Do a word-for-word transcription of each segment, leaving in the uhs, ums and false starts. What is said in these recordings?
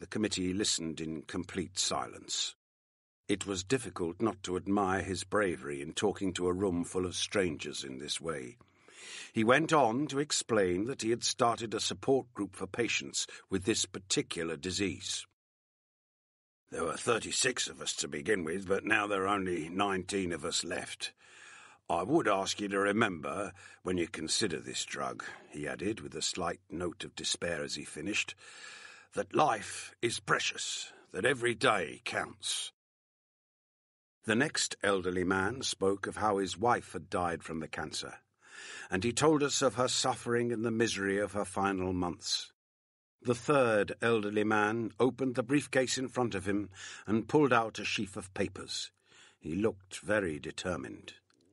committee listened in complete silence. It was difficult not to admire his bravery in talking to a room full of strangers in this way. He went on to explain that he had started a support group for patients with this particular disease. There were thirty-six of us to begin with, but now there are only nineteen of us left. I would ask you to remember, when you consider this drug, he added with a slight note of despair as he finished, that life is precious, that every day counts. The next elderly man spoke of how his wife had died from the cancer, and he told us of her suffering and the misery of her final months. The third elderly man opened the briefcase in front of him and pulled out a sheaf of papers. He looked very determined.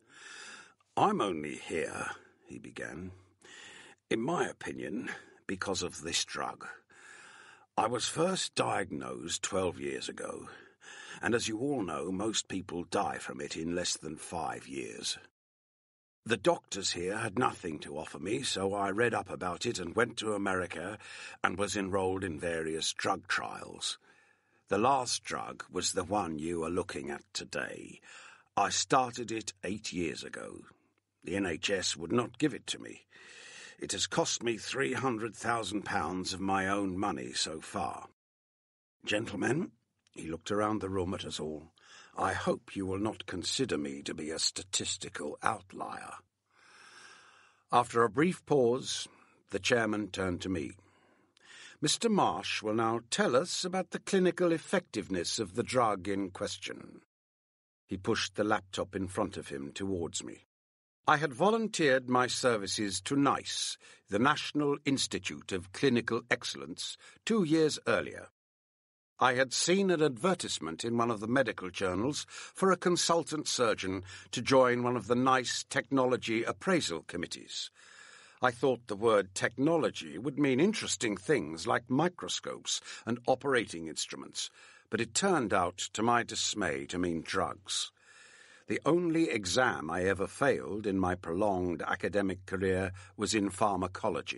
I'm only here, he began, in my opinion, because of this drug. I was first diagnosed twelve years ago, and as you all know, most people die from it in less than five years. The doctors here had nothing to offer me, so I read up about it and went to America and was enrolled in various drug trials. The last drug was the one you are looking at today. I started it eight years ago. The N H S would not give it to me. It has cost me three hundred thousand pounds of my own money so far. Gentlemen, he looked around the room at us all, I hope you will not consider me to be a statistical outlier. After a brief pause, the chairman turned to me. Mister Marsh will now tell us about the clinical effectiveness of the drug in question. He pushed the laptop in front of him towards me. I had volunteered my services to NICE, the National Institute of Clinical Excellence, two years earlier. I had seen an advertisement in one of the medical journals for a consultant surgeon to join one of the NICE technology appraisal committees. I thought the word technology would mean interesting things like microscopes and operating instruments, but it turned out, to my dismay, to mean drugs. The only exam I ever failed in my prolonged academic career was in pharmacology.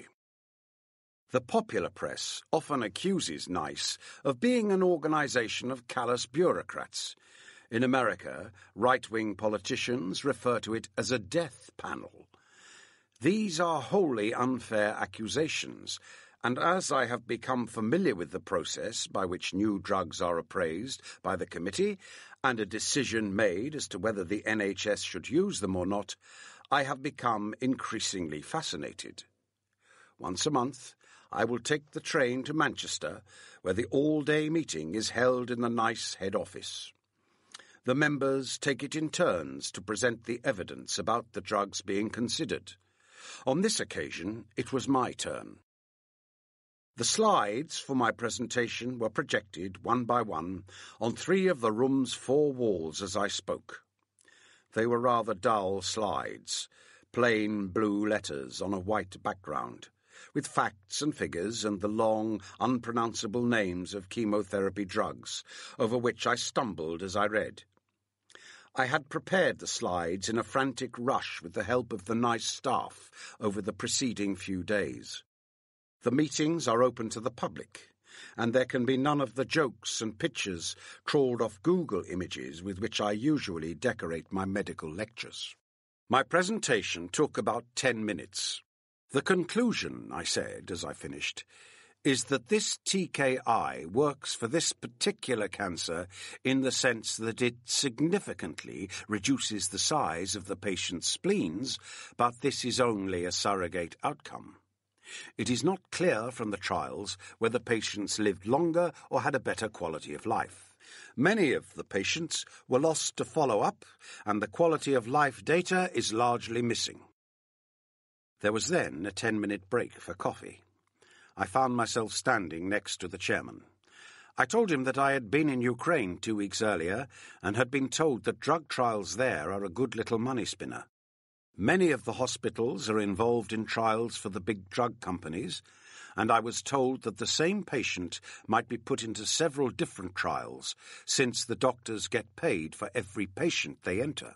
The popular press often accuses NICE of being an organization of callous bureaucrats. In America, right-wing politicians refer to it as a death panel. These are wholly unfair accusations, and as I have become familiar with the process by which new drugs are appraised by the committee and a decision made as to whether the N H S should use them or not, I have become increasingly fascinated. Once a month, I will take the train to Manchester, where the all-day meeting is held in the NICE head office. The members take it in turns to present the evidence about the drugs being considered. On this occasion, it was my turn. The slides for my presentation were projected, one by one, on three of the room's four walls as I spoke. They were rather dull slides, plain blue letters on a white background, with facts and figures and the long, unpronounceable names of chemotherapy drugs, over which I stumbled as I read. I had prepared the slides in a frantic rush with the help of the NICE staff over the preceding few days. The meetings are open to the public, and there can be none of the jokes and pictures trawled off Google images with which I usually decorate my medical lectures. My presentation took about ten minutes. The conclusion, I said as I finished, is that this T K I works for this particular cancer in the sense that it significantly reduces the size of the patient's spleens, but this is only a surrogate outcome. It is not clear from the trials whether patients lived longer or had a better quality of life. Many of the patients were lost to follow-up, and the quality of life data is largely missing. There was then a ten-minute break for coffee. I found myself standing next to the chairman. I told him that I had been in Ukraine two weeks earlier and had been told that drug trials there are a good little money spinner. Many of the hospitals are involved in trials for the big drug companies, and I was told that the same patient might be put into several different trials, since the doctors get paid for every patient they enter.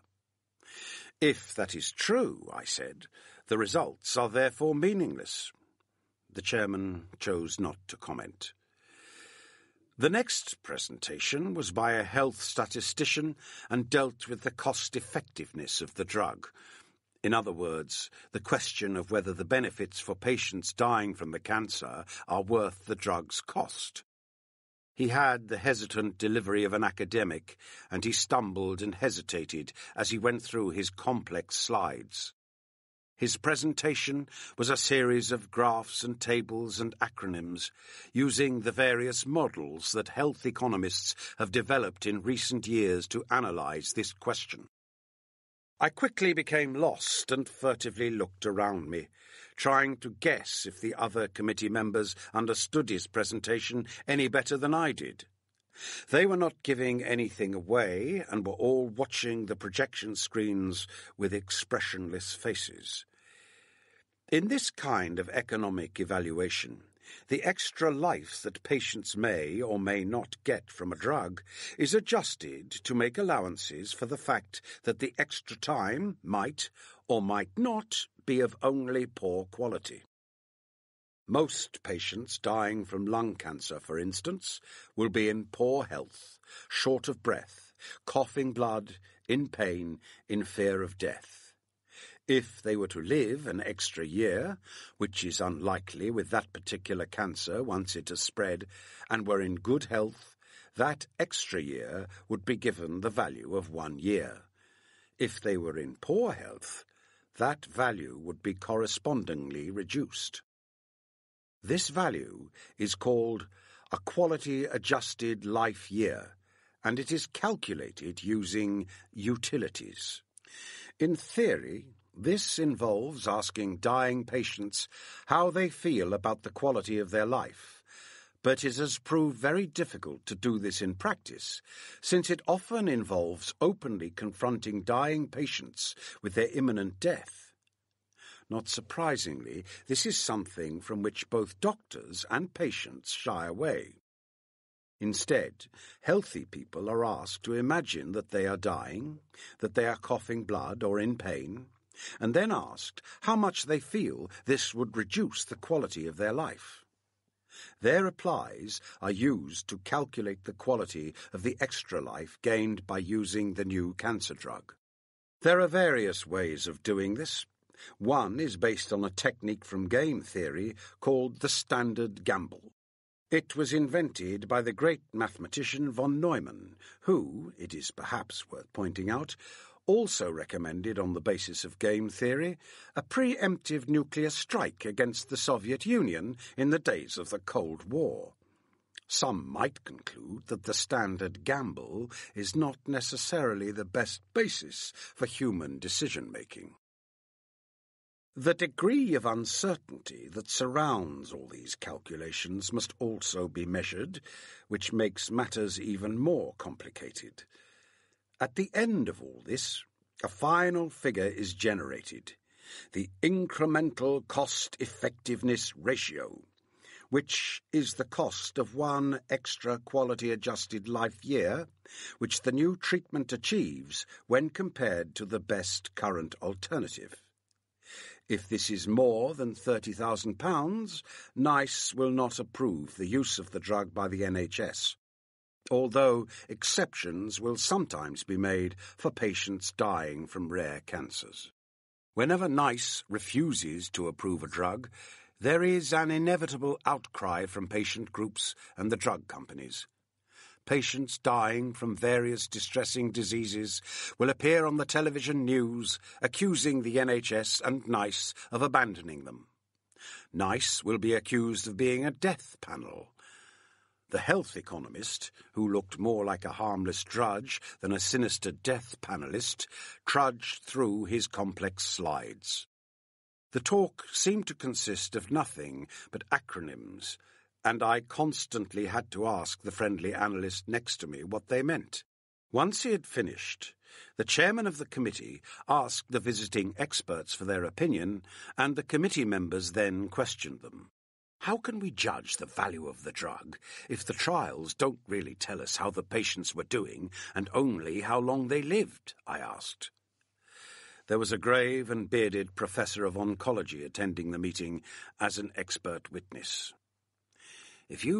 If that is true, I said, the results are therefore meaningless. The chairman chose not to comment. The next presentation was by a health statistician and dealt with the cost-effectiveness of the drug. In other words, the question of whether the benefits for patients dying from the cancer are worth the drug's cost. He had the hesitant delivery of an academic, and he stumbled and hesitated as he went through his complex slides. His presentation was a series of graphs and tables and acronyms, using the various models that health economists have developed in recent years to analyze this question. I quickly became lost and furtively looked around me, trying to guess if the other committee members understood his presentation any better than I did. They were not giving anything away and were all watching the projection screens with expressionless faces. In this kind of economic evaluation, the extra life that patients may or may not get from a drug is adjusted to make allowances for the fact that the extra time might or might not be of only poor quality. Most patients dying from lung cancer, for instance, will be in poor health, short of breath, coughing blood, in pain, in fear of death. If they were to live an extra year, which is unlikely with that particular cancer once it has spread, and were in good health, that extra year would be given the value of one year. If they were in poor health, that value would be correspondingly reduced. This value is called a quality-adjusted life year, and it is calculated using utilities. In theory, this involves asking dying patients how they feel about the quality of their life, but it has proved very difficult to do this in practice, since it often involves openly confronting dying patients with their imminent death. Not surprisingly, this is something from which both doctors and patients shy away. Instead, healthy people are asked to imagine that they are dying, that they are coughing blood or in pain, and then asked how much they feel this would reduce the quality of their life. Their replies are used to calculate the quality of the extra life gained by using the new cancer drug. There are various ways of doing this. One is based on a technique from game theory called the standard gamble. It was invented by the great mathematician von Neumann, who, it is perhaps worth pointing out, also recommended on the basis of game theory a preemptive nuclear strike against the Soviet Union in the days of the Cold War. Some might conclude that the standard gamble is not necessarily the best basis for human decision-making. The degree of uncertainty that surrounds all these calculations must also be measured, which makes matters even more complicated. At the end of all this, a final figure is generated, the incremental cost-effectiveness ratio, which is the cost of one extra quality-adjusted life year, which the new treatment achieves when compared to the best current alternative. If this is more than thirty thousand pounds, NICE will not approve the use of the drug by the N H S, although exceptions will sometimes be made for patients dying from rare cancers. Whenever NICE refuses to approve a drug, there is an inevitable outcry from patient groups and the drug companies. Patients dying from various distressing diseases will appear on the television news accusing the N H S and NICE of abandoning them. NICE will be accused of being a death panel. The health economist, who looked more like a harmless drudge than a sinister death panelist, trudged through his complex slides. The talk seemed to consist of nothing but acronyms, and I constantly had to ask the friendly analyst next to me what they meant. Once he had finished, the chairman of the committee asked the visiting experts for their opinion, and the committee members then questioned them. How can we judge the value of the drug if the trials don't really tell us how the patients were doing and only how long they lived? I asked. There was a grave and bearded professor of oncology attending the meeting as an expert witness. If you